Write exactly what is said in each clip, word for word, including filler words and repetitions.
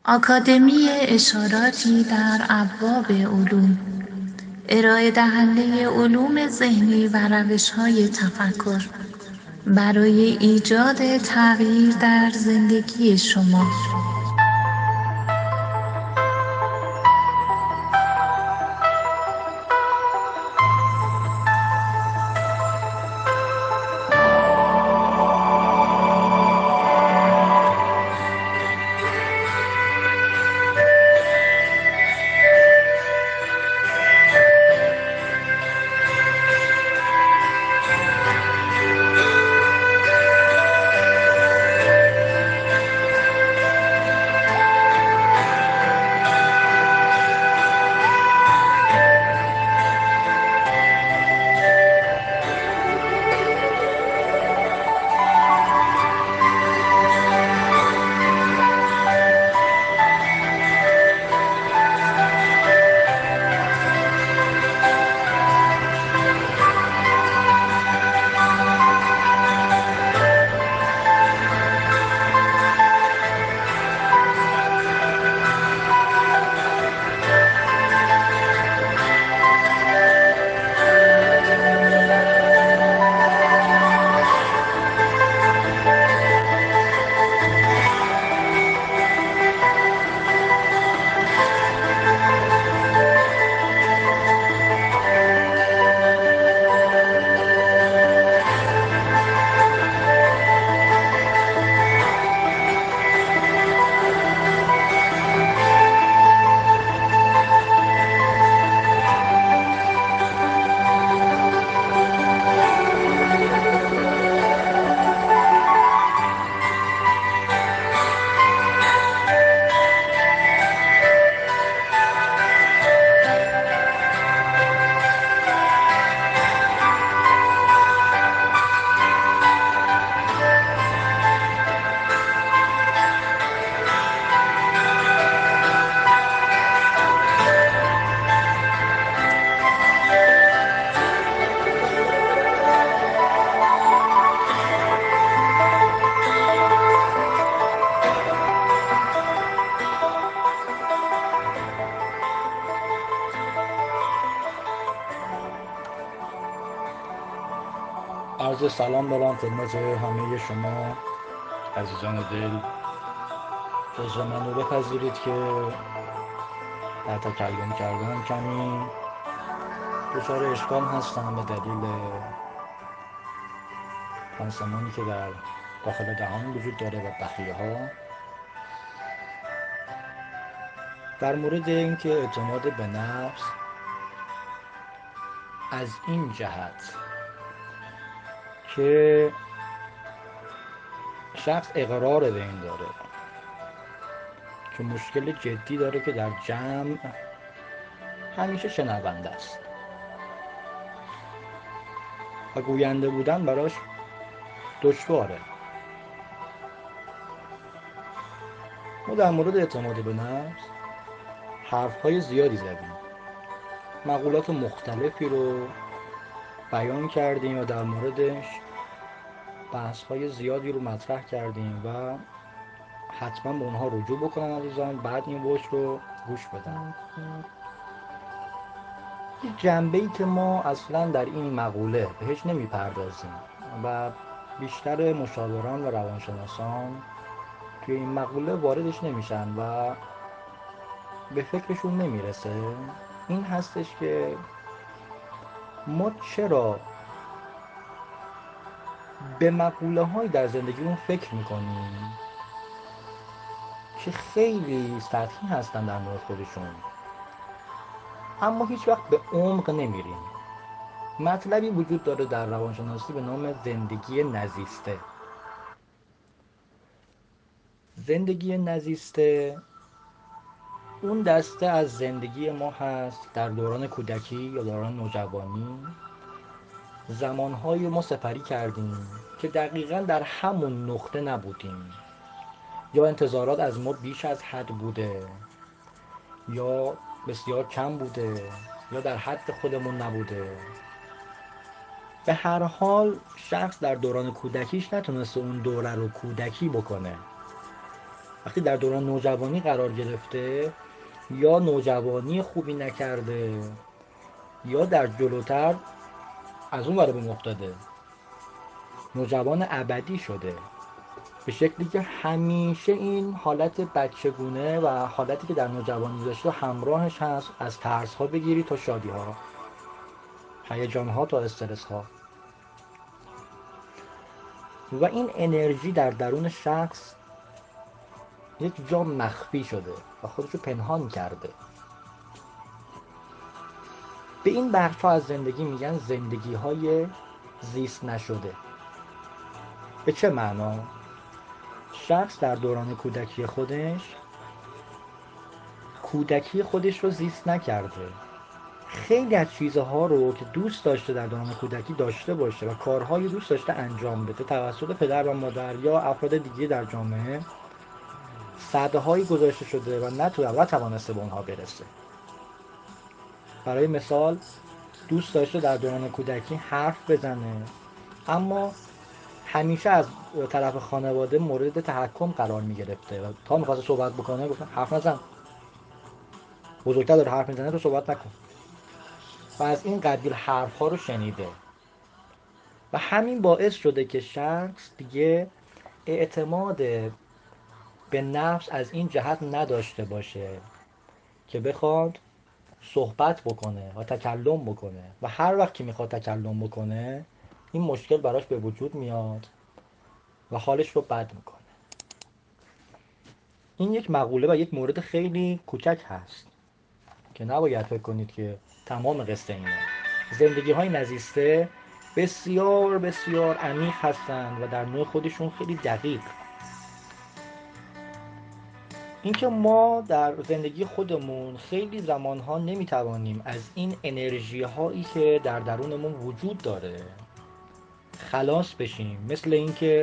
آکادمی اشاراتی در ابواب علوم، ارائه دهنده علوم ذهنی و روش‌های تفکر برای ایجاد تغییر در زندگی شما. عرض سلام دارم خدمت همه شما عزیزان دل. جزو من رو بپذیرید که در تکلم کردن کمی دچار اشکال هستم به دلیل پانسمانی که در داخل دهان وجود داره و بخیه ها. در مورد اینکه اعتماد به نفس از این جهت که شخص اقرار به این داره که مشکل جدی داره که در جمع همیشه شنونده است و گوینده بودن براش دشواره. ما در مورد اعتماد به نفس حرف‌های زیادی زدیم، مقولات مختلفی رو بیان کردیم و در موردش بحث‌های زیادی رو مطرح کردیم و حتما به اونها رجوع بکنن عزیزان، بعد این وش رو گوش بدن. یه جنبه‌ای که ما اصلا در این مقوله بهش نمیپردازیم و بیشتر مشاوران و روانشناسان توی این مقوله واردش نمیشن و به فکرشون نمیرسه، این هستش که ما چرا به مقوله های در زندگیمون فکر میکنیم که خیلی سطحی هستن در مورد خودشون، اما هیچ وقت به عمق نمیریم. مطلبی وجود داره در روانشناسی به نام زندگی نزیسته. زندگی نزیسته اون دسته از زندگی ما هست در دوران کودکی یا دوران نوجوانی، زمانهای ما سپری کردیم که دقیقاً در همون نقطه نبودیم، یا انتظارات از ما بیش از حد بوده یا بسیار کم بوده یا در حد خودمون نبوده. به هر حال شخص در دوران کودکیش نتونسته اون دوره رو کودکی بکنه وقتی در دوران نوجوانی قرار گرفته یا نوجوانی خوبی نکرده یا در جلوتر از اون ور به افتاده، نوجوان ابدی شده، به شکلی که همیشه این حالت بچگونه و حالتی که در نوجوانی داشته همراهش هست، از ترس ها بگیری تا شادی ها، هیجان ها تا استرس ها. و این انرژی در درون شخص یک جا مخفی شده و خودشو پنهان کرده. به این بخش ها از زندگی میگن زندگی های زیست نشده. به چه معنا؟ شخص در دوران کودکی خودش کودکی خودش رو زیست نکرده. خیلی از چیزها رو که دوست داشته در دوران کودکی داشته باشه و کارهایی دوست داشته انجام بده توسط پدر و مادر یا افراد دیگه در جامعه، سدهایی گذاشته شده و نتوانسته به اونها برسه. برای مثال دوست داشته در دوران کودکی حرف بزنه، اما همیشه از طرف خانواده مورد تحکم قرار می گرفته و تا میخواسته صحبت بکنه گفتن حرف نزن، بزرگتر داره حرف میزنه تو صحبت نکن. و از این قبیل حرف ها رو شنیده و همین باعث شده که شخص دیگه اعتماد به نفس از این جهت نداشته باشه که بخواد صحبت بکنه و تکلم بکنه و هر وقت که میخواد تکلم بکنه این مشکل براش به وجود میاد و حالش رو بد میکنه. این یک مقوله و یک مورد خیلی کوچک هست که نباید فکر کنید که تمام قصه اینه. زندگی های نزیسته بسیار بسیار عمیق هستند و در نوع خودشون خیلی دقیق. اینکه ما در زندگی خودمون خیلی زمانها نمیتوانیم از این انرژی هایی که در درونمون وجود داره خلاص بشیم. مثل اینکه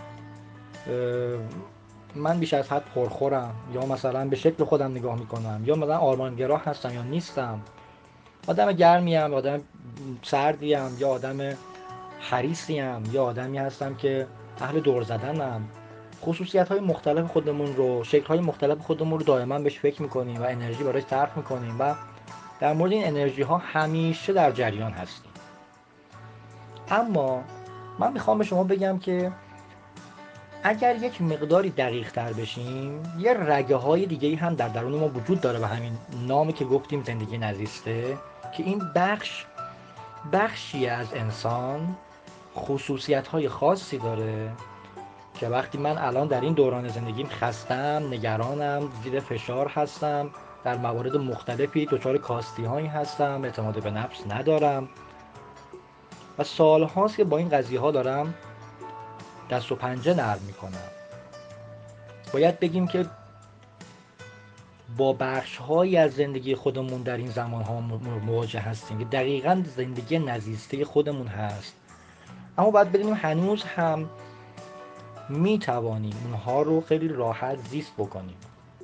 من بیش از حد پرخورم یا مثلا به شکل خودم نگاه میکنم یا مثلا آرمانگرا هستم یا نیستم، آدم گرمیم، آدم سردیم یا آدم حریصیم یا آدمی هستم که اهل دور زدنم. خصوصیت های مختلف خودمون رو، شکل های مختلف خودمون رو دائما بهش فکر میکنیم و انرژی براش صرف میکنیم و در مورد این انرژی ها همیشه در جریان هستیم. اما من میخوام به شما بگم که اگر یک مقداری دقیق تر بشیم یه رگه های دیگه هم در درون ما وجود داره و همین نامی که گفتیم زندگی نزیسته، که این بخش بخشی از انسان خصوصیت های خاصی داره که وقتی من الان در این دوران زندگیم خستم، نگرانم، زیر فشار هستم، در موارد مختلفی دچار کاستی هایی هستم، اعتماد به نفس ندارم و سال هاست که با این قضیه ها دارم دست و پنجه نرم میکنم، باید بگیم که با بخش هایی از زندگی خودمون در این زمان ها مواجه هستیم که دقیقاً زندگی نزیسته خودمون هست. اما باید بدونیم هنوز هم می توانیم اونها رو خیلی راحت زیست بکنیم.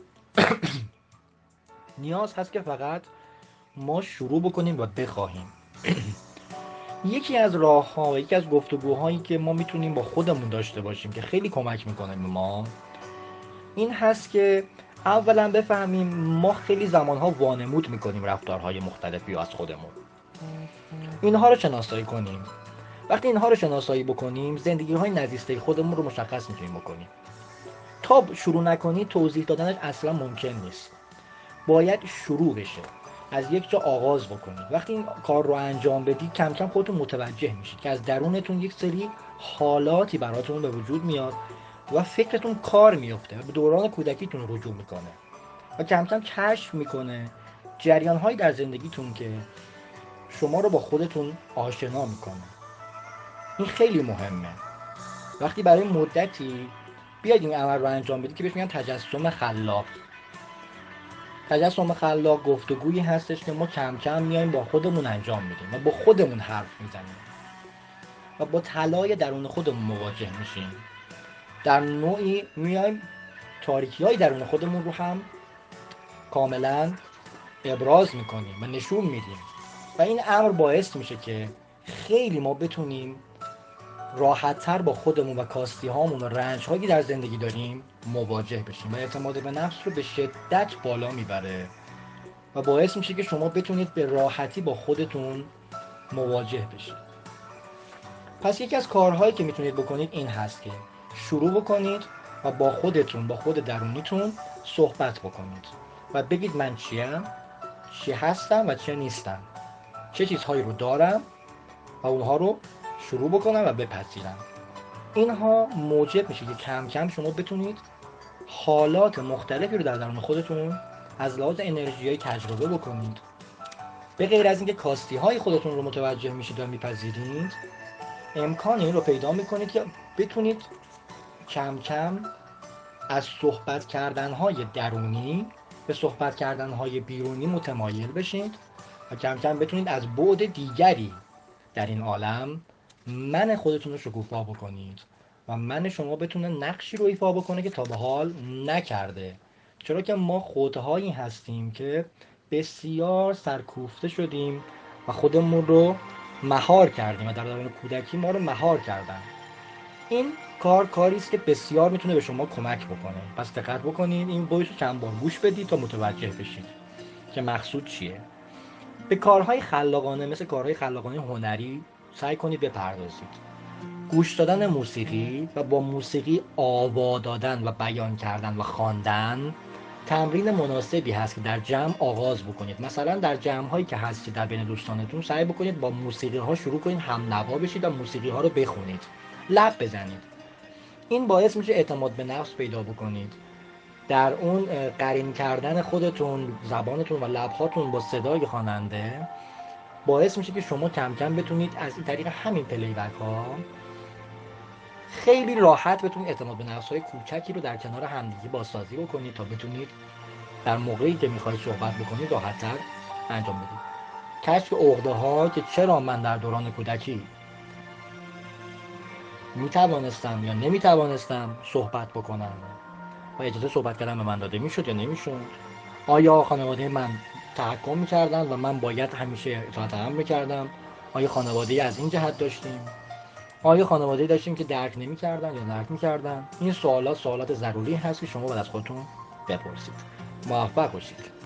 نیاز هست که فقط ما شروع بکنیم و بخواهیم. یکی از راه ها و یکی از گفتگوهایی که ما میتونیم با خودمون داشته باشیم که خیلی کمک میکنه به ما این هست که اولا بفهمیم ما خیلی زمانها وانمود میکنیم رفتارهای مختلفی از خودمون. اینها رو شناسایی کنیم. وقتی اینها رو شناسایی بکنیم زندگی های نزیسته خودمون رو مشخص میتونیم بکنیم. تا شروع نکنی توضیح دادنش اصلا ممکن نیست. باید شروع بشه، از یک جا آغاز بکنید. وقتی این کار رو انجام بدید کم کم خودتون متوجه میشید که از درونتون یک سری حالاتی براتون به وجود میاد و فکرتون کار میفته، به دوران کودکیتون رجوع میکنه و کم کم کشف میکنه جریان‌هایی در زندگیتون که شما رو با خودتون آشنا میکنه. این خیلی مهمه. وقتی برای مدتی بیاید این عمل رو انجام بدید که بهش میگن تجسم خلاق. تجسم خلاق گفتگویی هستش که ما کم کم میایم با خودمون انجام میدیم و با خودمون حرف میزنیم و با طلای درون خودمون مواجه میشیم. در نوعی میایم تاریکی‌های درون خودمون رو هم کاملا ابراز میکنیم و نشون میدیم و این امر باعث میشه که خیلی ما بتونیم راحت‌تر با خودمون و کاستی هامون و رنج هایی در زندگی داریم مواجه بشیم و اعتماد به نفس رو به شدت بالا میبره و باعث میشه که شما بتونید به راحتی با خودتون مواجه بشید. پس یکی از کارهایی که میتونید بکنید این هست که شروع بکنید و با خودتون، با خود درونیتون صحبت بکنید و بگید من چیم، چی هستم و چه نیستم، چه چیزهایی رو دارم و اونها رو شروع بکنم و بپذیرم. اینها موجب میشه که کم کم شما بتونید حالات مختلفی رو در درون خودتون از لحاظ انرژیایی تجربه بکنید. به غیر از اینکه کاستی های خودتون رو متوجه میشید و میپذیرید، امکان این رو پیدا میکنید که بتونید کم کم از صحبت کردن های درونی به صحبت کردن های بیرونی متمایل بشید و کم کم بتونید از بعد دیگری در این عالم من خودتون رو شکوفا بکنید و من شما بتونه نقشی رو ایفا بکنه که تا به حال نکرده. چرا که ما خودهایی هستیم که بسیار سرکوفته شدیم و خودمون رو مهار کردیم و در دوران کودکی ما رو مهار کردن. این کار کاری است که بسیار میتونه به شما کمک بکنه. پس دقت بکنید، این وایس رو چند بار گوش بدید تا متوجه بشید که مقصود چیه. به کارهای خلاقانه مثل کارهای خلاقانه هنری سعی کنید بپردازید. گوش دادن موسیقی و با موسیقی آوا دادن و بیان کردن و خواندن تمرین مناسبی هست که در جمع آغاز بکنید. مثلا در جمع هایی که هستید در بین دوستانتون سعی بکنید با موسیقی ها شروع کنید، هم نوا بشید و موسیقی ها رو بخونید، لب بزنید. این باعث میشه اعتماد به نفس پیدا بکنید. در اون قرین کردن خودتون، زبانتون و لبهاتون با صدای خواننده باعث میشه که شما کم کم بتونید از این طریق همین پلی بک ها خیلی راحت بتونید اعتماد به نفس های کوچکی رو در کنار همدیگه بازسازی بکنید تا بتونید در موقعی که میخواید صحبت بکنید راحت‌تر انجام بدید. کشف عقده ها که چرا من در دوران کودکی میتوانستم یا نمیتوانستم صحبت بکنم و اجازه صحبت کردن به من داده میشد یا نمیشد. آیا خانواده من تحکم میکردن و من باید همیشه اطاعت امر میکردم؟ آیا خانواده از این جهت داشتیم؟ آیا خانواده داشتیم که درک نمیکردن یا درک میکردن؟ این سوالات سوالات ضروری هست که شما باید از خودتون بپرسید. موفق باشید.